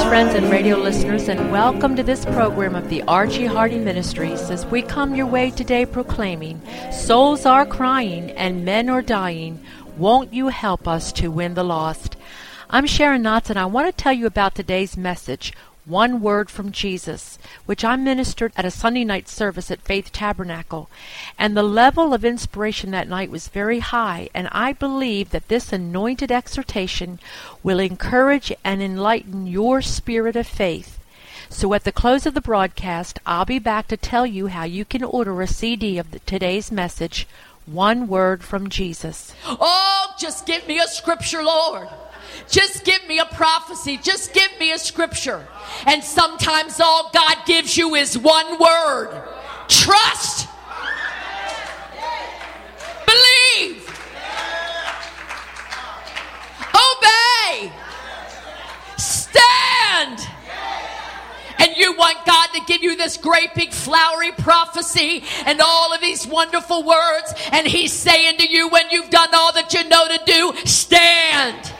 friends and radio listeners, and welcome to this program of the R.G. Hardy Ministries as we come your way today proclaiming, souls are crying and men are dying. Won't you help us to win the lost? I'm Sharon Knotts, and I want to tell you about today's message, One Word from Jesus, which I ministered at a Sunday night service at Faith Tabernacle. And the level of inspiration that night was very high, and I believe that this anointed exhortation will encourage and enlighten your spirit of faith. So at the close of the broadcast, I'll be back to tell you how you can order a CD of today's message, One Word from Jesus. Oh, just give me a scripture, Lord. Just give me a prophecy. Just give me a scripture. And sometimes all God gives you is one word. Trust. Believe. Obey. Stand. And you want God to give you this great big flowery prophecy and all of these wonderful words. And He's saying to you, when you've done all that you know to do, stand.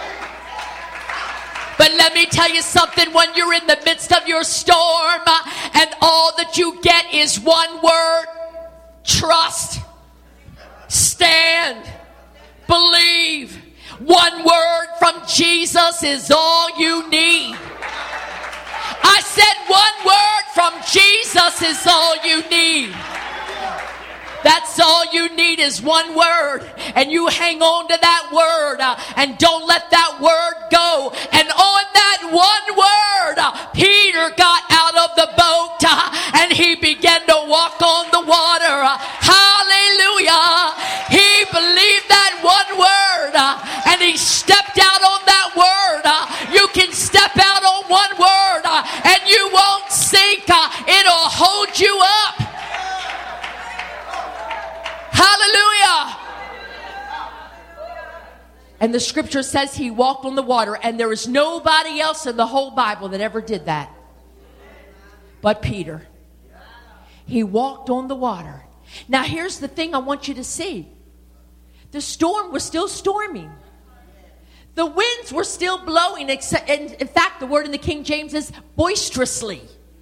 But let me tell you something, when you're in the midst of your storm and all that you get is one word, trust, stand, believe. One word from Jesus is all you need. I said one word from Jesus is all you need. That's all you need is one word. And you hang on to that word and don't let that word go. And on that one word, Peter got out of the boat and he began to walk on the water. Hallelujah. He believed that one word and he stepped out on that word. You can step out on one word and you won't sink. It'll hold you up. Hallelujah. And the scripture says he walked on the water, and there is nobody else in the whole Bible that ever did that but Peter. He walked on the water. Now here's the thing I want you to see. The storm was still storming. The winds were still blowing. In fact, the word in the King James is boisterously.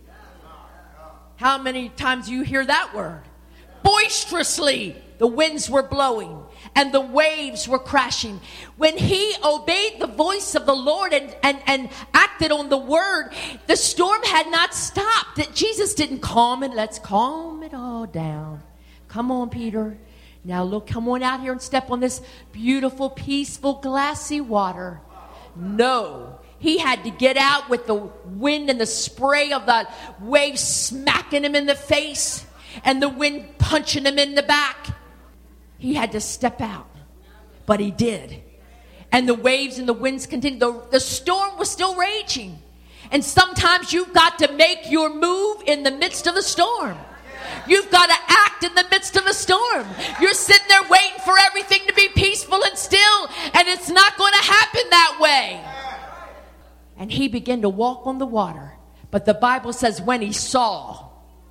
How many times do you hear that word? Boisterously, the winds were blowing and the waves were crashing. When he obeyed the voice of the Lord and acted on the word, the storm had not stopped. That Jesus didn't calm it. Let's calm it all down. Come on, Peter. Now look, come on out here and step on this beautiful, peaceful, glassy water. No. He had to get out with the wind and the spray of the waves smacking him in the face and the wind punching him in the back. He had to step out. But he did. And the waves and the winds continued. The storm was still raging. And sometimes you've got to make your move in the midst of the storm. You've got to act in the midst of a storm. You're sitting there waiting for everything to be peaceful and still. And it's not going to happen that way. And he began to walk on the water. But the Bible says when he saw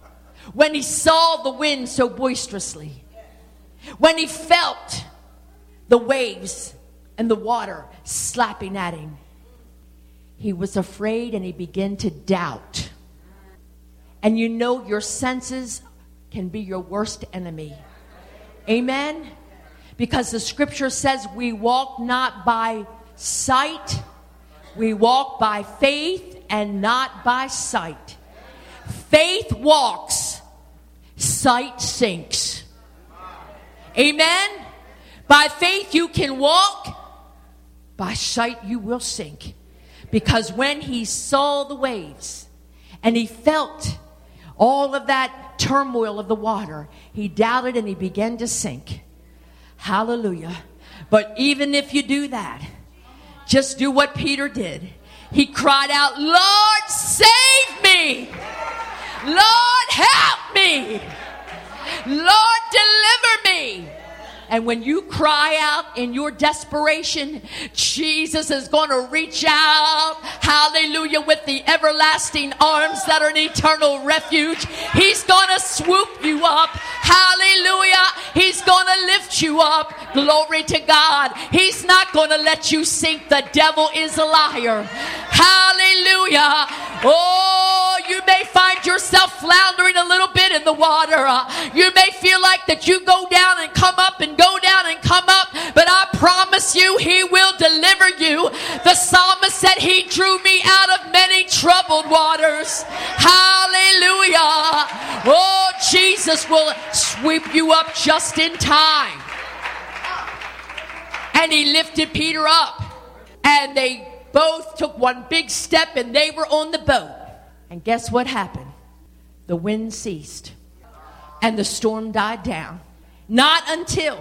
the wind so boisterously, when he felt the waves and the water slapping at him, he was afraid and he began to doubt. And you know your senses can be your worst enemy. Amen? Because the scripture says we walk not by sight, we walk by faith and not by sight. Faith walks, sight sinks. Amen? By faith you can walk, by sight you will sink. Because when he saw the waves and he felt all of that turmoil of the water, he doubted and he began to sink. Hallelujah. But even if you do that, just do what Peter did. He cried out, Lord, save me. Lord, help me. Lord, deliver me. And when you cry out in your desperation, Jesus is going to reach out, hallelujah, with the everlasting arms that are an eternal refuge. He's going to swoop you up. Hallelujah. He's going to lift you up. Glory to God. He's not going to let you sink. The devil is a liar. Hallelujah. Hallelujah. Oh, you may find yourself floundering a little bit in the water. You may feel like that you go down and come up and go down and come up, but I promise you, He will deliver you. The psalmist said, He drew me out of many troubled waters. Hallelujah. Oh, Jesus will sweep you up just in time. And He lifted Peter up. And they both took one big step and they were on the boat. And guess what happened? The wind ceased. And the storm died down. Not until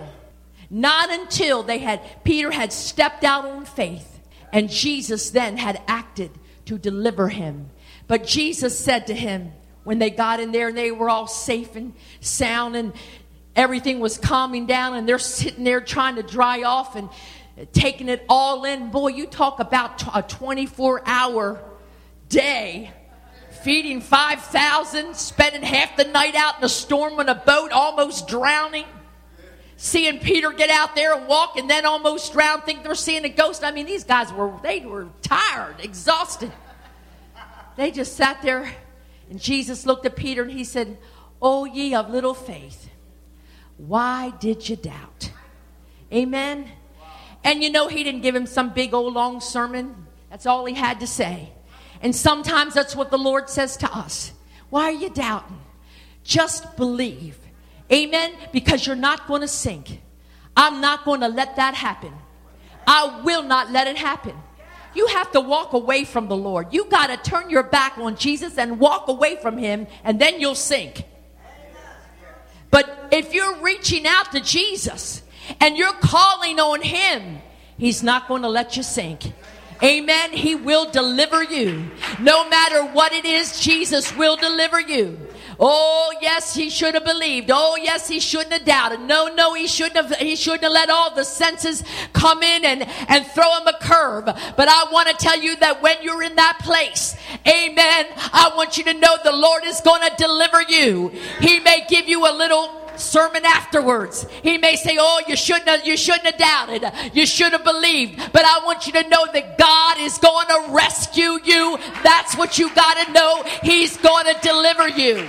Peter had stepped out on faith. And Jesus then had acted to deliver him. But Jesus said to him, when they got in there and they were all safe and sound and everything was calming down and they're sitting there trying to dry off and taking it all in. Boy, you talk about a 24-hour day, feeding 5,000, spending half the night out in a storm on a boat, almost drowning. Seeing Peter get out there and walk and then almost drown, think they're seeing a ghost. I mean, these guys were tired, exhausted. They just sat there, and Jesus looked at Peter and He said, "O ye of little faith, why did you doubt?" Amen. And you know, He didn't give him some big old long sermon. That's all He had to say. And sometimes that's what the Lord says to us. Why are you doubting? Just believe. Amen. Because you're not going to sink. I'm not going to let that happen. I will not let it happen. You have to walk away from the Lord. You got to turn your back on Jesus and walk away from Him, and then you'll sink. But if you're reaching out to Jesus and you're calling on Him, He's not going to let you sink. Amen. He will deliver you. No matter what it is, Jesus will deliver you. Oh, yes, he should have believed. Oh, yes, he shouldn't have doubted. No, he shouldn't have let all the senses come in and throw him a curve. But I want to tell you that when you're in that place, amen, I want you to know the Lord is going to deliver you. He may give you a little sermon afterwards. He may say, "Oh, you shouldn't have doubted. You should have believed." But I want you to know that God is going to rescue you. That's what you got to know. He's going to deliver you.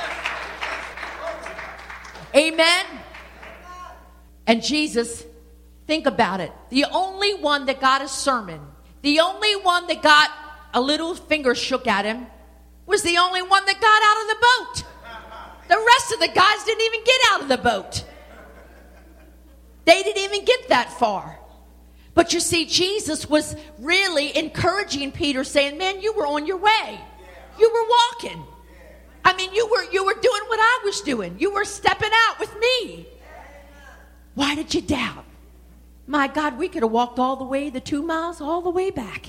Amen. And Jesus, think about it. The only one that got a sermon, the only one that got a little finger shook at him, was the only one that got out of the boat. The rest of the guys didn't even get out of the boat. They didn't even get that far. But you see, Jesus was really encouraging Peter, saying, "Man, you were on your way. You were walking. I mean, you were doing what I was doing. You were stepping out with me. Why did you doubt?" My God, we could have walked all the way, the 2 miles, all the way back.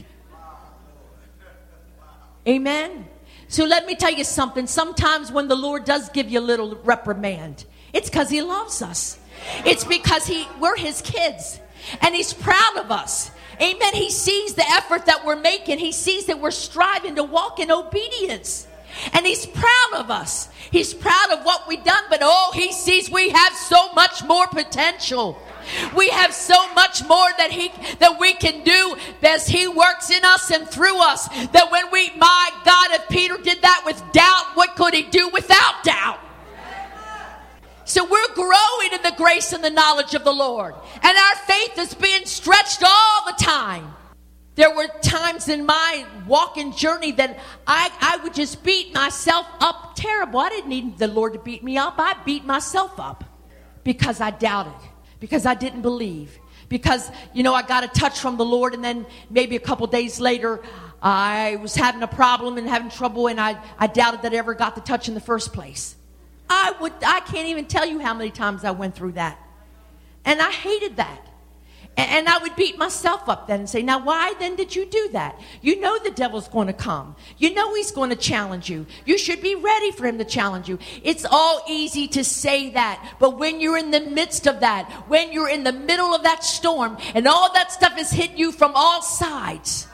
Amen. So let me tell you something. Sometimes when the Lord does give you a little reprimand, it's because He loves us. It's because we're His kids. And He's proud of us. Amen. He sees the effort that we're making. He sees that we're striving to walk in obedience. And He's proud of us. He's proud of what we've done. But He sees we have so much more potential. We have so much more that we can do as He works in us and through us. That when my God, if Peter did that with doubt, what could He do without doubt? So we're growing in the grace and the knowledge of the Lord. And our faith is being stretched all the time. There were times in my walking journey that I would just beat myself up terrible. I didn't need the Lord to beat me up. I beat myself up because I doubted, because I didn't believe, because, I got a touch from the Lord, and then maybe a couple days later, I was having a problem and having trouble, and I doubted that I ever got the touch in the first place. I can't even tell you how many times I went through that. And I hated that. And I would beat myself up then and say, "Now why then did you do that? You know the devil's going to come. You know he's going to challenge you. You should be ready for him to challenge you." It's all easy to say that. But when you're in the midst of that, when you're in the middle of that storm and all that stuff is hitting you from all sides.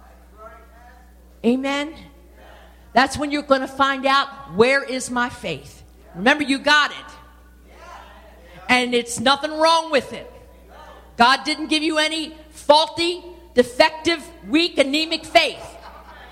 Amen. That's when you're going to find out, where is my faith? Remember, you got it. And it's nothing wrong with it. God didn't give you any faulty, defective, weak, anemic faith.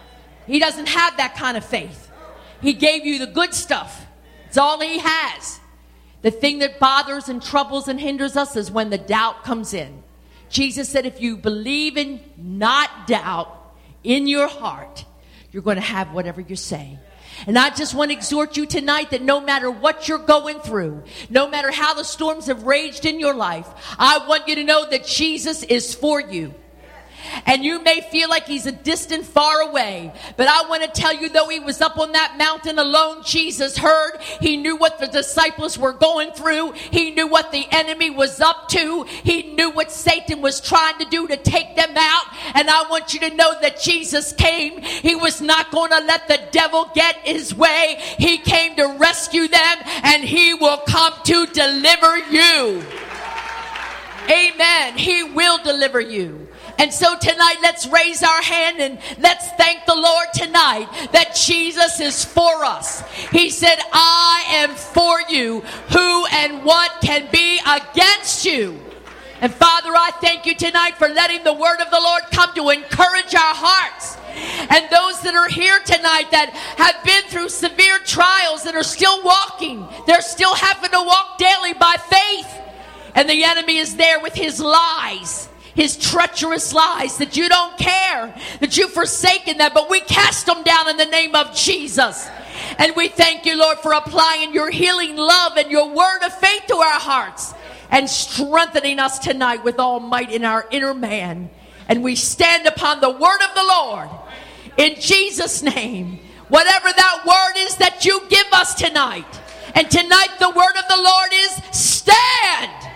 He doesn't have that kind of faith. He gave you the good stuff. It's all he has. The thing that bothers and troubles and hinders us is when the doubt comes in. Jesus said, if you believe and not doubt in your heart, you're going to have whatever you're saying. And I just want to exhort you tonight that no matter what you're going through, no matter how the storms have raged in your life, I want you to know that Jesus is for you. And you may feel like he's a distant far away, but I want to tell you, though he was up on that mountain alone, Jesus heard. He knew what the disciples were going through. He knew what the enemy was up to. He knew what Satan was trying to do to take them out. And I want you to know that Jesus came. He was not going to let the devil get his way. He came to rescue them, and he will come to deliver you. Amen. He will deliver you. And so tonight, let's raise our hand and let's thank the Lord tonight that Jesus is for us. He said, I am for you. Who and what can be against you? And Father, I thank you tonight for letting the word of the Lord come to encourage our hearts. And those that are here tonight that have been through severe trials and are still walking, they're still having to walk daily by faith. And the enemy is there with his lies. His treacherous lies that you don't care, that you've forsaken them, but we cast them down in the name of Jesus. And we thank you, Lord, for applying your healing love and your word of faith to our hearts and strengthening us tonight with all might in our inner man. And we stand upon the word of the Lord in Jesus' name. Whatever that word is that you give us tonight. And tonight the word of the Lord is stand.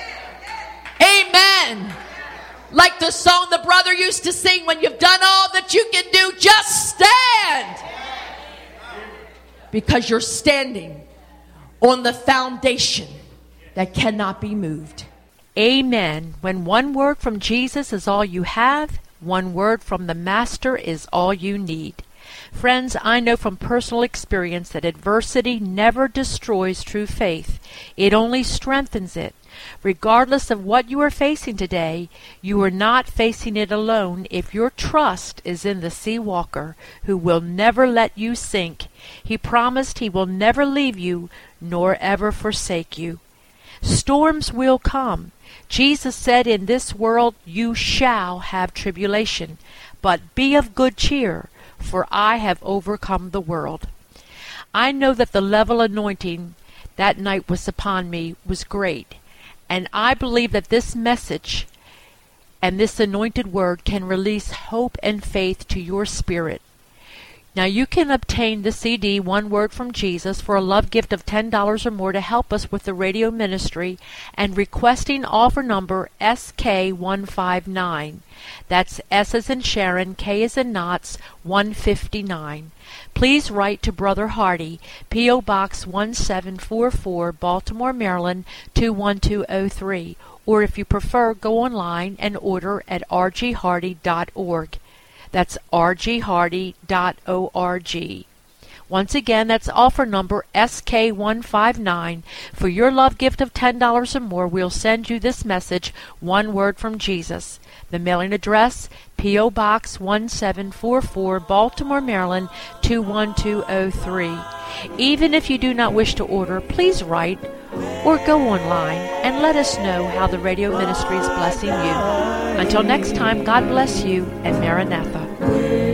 Amen. Like the song the brother used to sing, when you've done all that you can do, just stand. Because you're standing on the foundation that cannot be moved. Amen. When one word from Jesus is all you have, one word from the Master is all you need. Friends, I know from personal experience that adversity never destroys true faith. It only strengthens it. Regardless of what you are facing today, you are not facing it alone if your trust is in the Sea Walker, who will never let you sink. He promised he will never leave you nor ever forsake you. Storms will come. Jesus said, in this world you shall have tribulation, but be of good cheer, for I have overcome the world. I know that the level anointing that night was upon me was great. And I believe that this message and this anointed word can release hope and faith to your spirit. Now you can obtain the CD, One Word from Jesus, for a love gift of $10 or more to help us with the radio ministry, and requesting offer number SK159. That's S as in Sharon, K as in Knots, 159. Please write to Brother Hardy, P.O. Box 1744, Baltimore, Maryland, 21203. Or if you prefer, go online and order at rghardy.org. That's rghardy.org. Once again, that's offer number SK159. For your love gift of $10 or more, we'll send you this message, One Word from Jesus. The mailing address, P.O. Box 1744, Baltimore, Maryland, 21203. Even if you do not wish to order, please write or go online and let us know how the radio ministry is blessing you. Until next time, God bless you, and Maranatha.